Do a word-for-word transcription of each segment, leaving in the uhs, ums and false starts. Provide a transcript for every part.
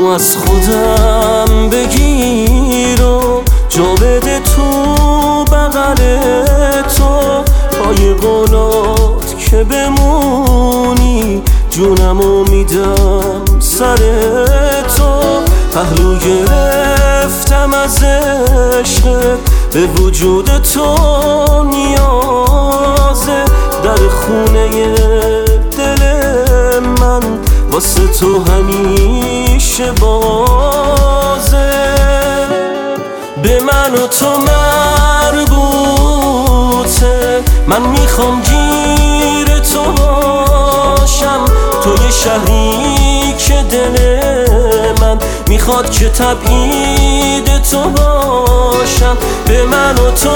منو از خودم بگیر و جا بده تو بغل تو، پای قولات که بمونی جونمو میدم سر تو. پهلو گرفتم از عشقت، به وجود تو نیازه، در خونه دل من واسه تو همیشه بازه. به من و تو مربوطه، من میخوام گیر تو باشم، تو یه شهری که دل من میخواد که تبعید تو باشم. به من و تو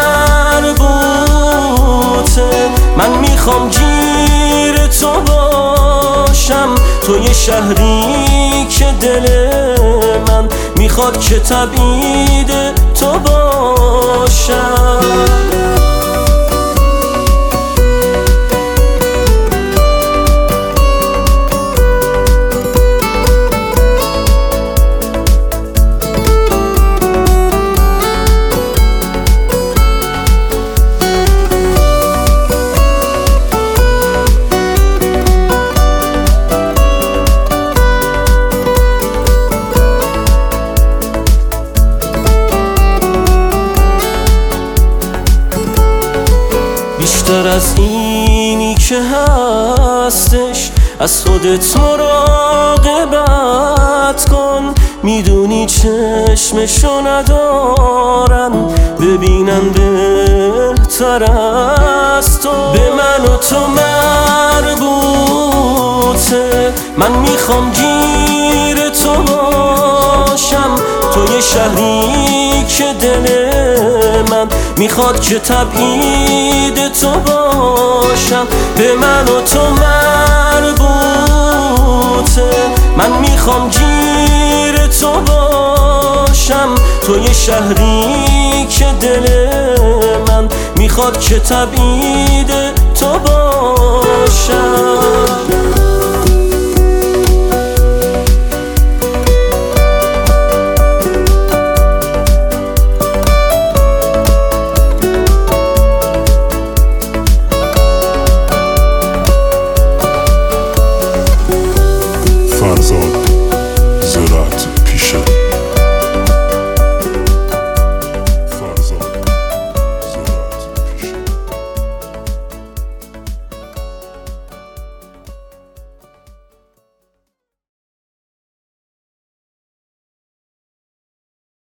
مربوطه، من میخوام گیر تو باشم، تو یه شهری که دل من میخواد که تبعید تو باشم. بیشتر از اینی که هستش از خودت مراقبت کن، میدونی چشمشو ندارن ببینن بهتر از تو. به من و تو مربوطه، من میخوام گیر تو باشم، تو یه شهری که دل من میخواد که تبعید تو باشم. به من و تو مربوطه، من میخوام گیر تو باشم، تو یه شهری که دل من میخواد که تبعید تو باشم.